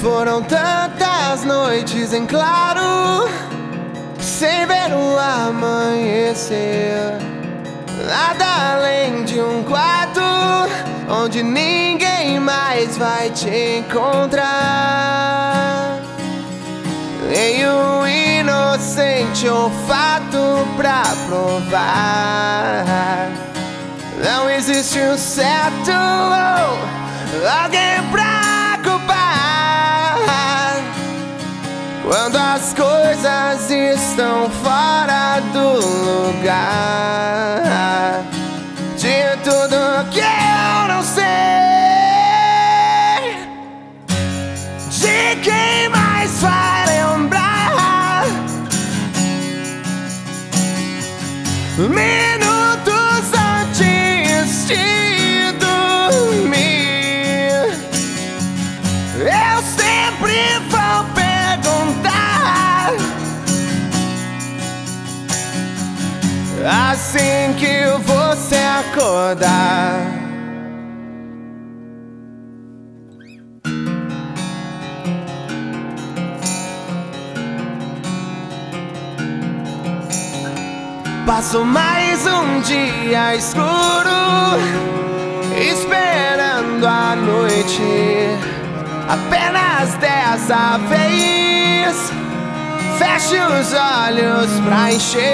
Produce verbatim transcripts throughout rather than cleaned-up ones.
Foram tantas noites em claro, sem ver o amanhecer. Nada além de um quarto onde ninguém mais vai te encontrar. Nem um inocente olfato pra provar. Não existe um certo ou alguém pra culpar. Quando as coisas estão fora do lugar, de tudo que eu não sei, de quem mais vai lembrar? Minutos antes de dormir, eu sempre vou perguntar, assim que você acordar. Passo mais um dia escuro, esperando a noite. Apenas dessa vez feche os olhos pra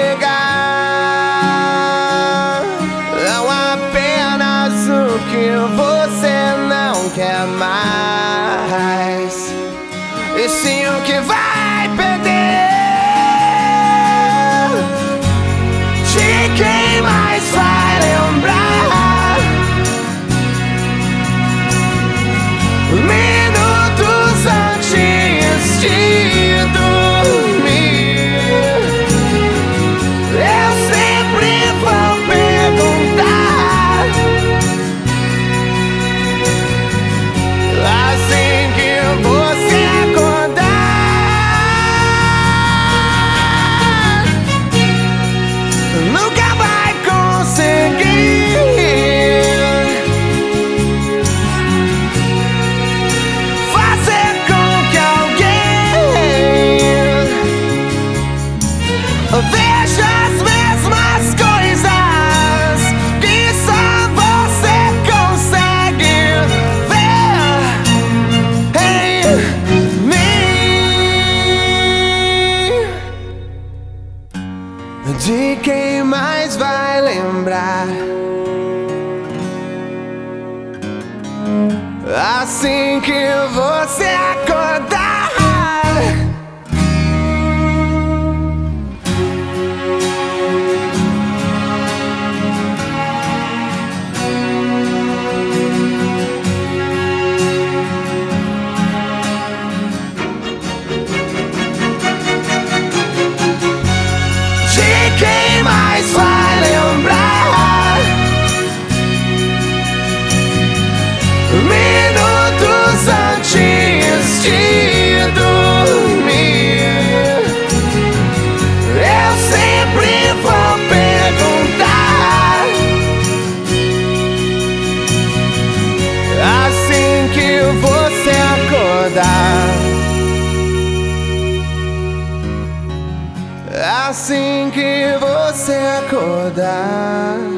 enxergar. Não apenas o que você não quer mais, e sim o que vai perder. De quem mais vai lembrar? Minutos antes de dormir, eu sempre vou perguntar, assim que você acordar. Nunca vai conseguir fazer com que alguém veja as mesmas coisas que só você consegue ver em mim. De quem mais vai lembrar? Assim que você acordar. De quem mais vai lembrar? Minutos antes de dormir, eu sempre vou perguntar, assim que você acordar. Assim que você acordar.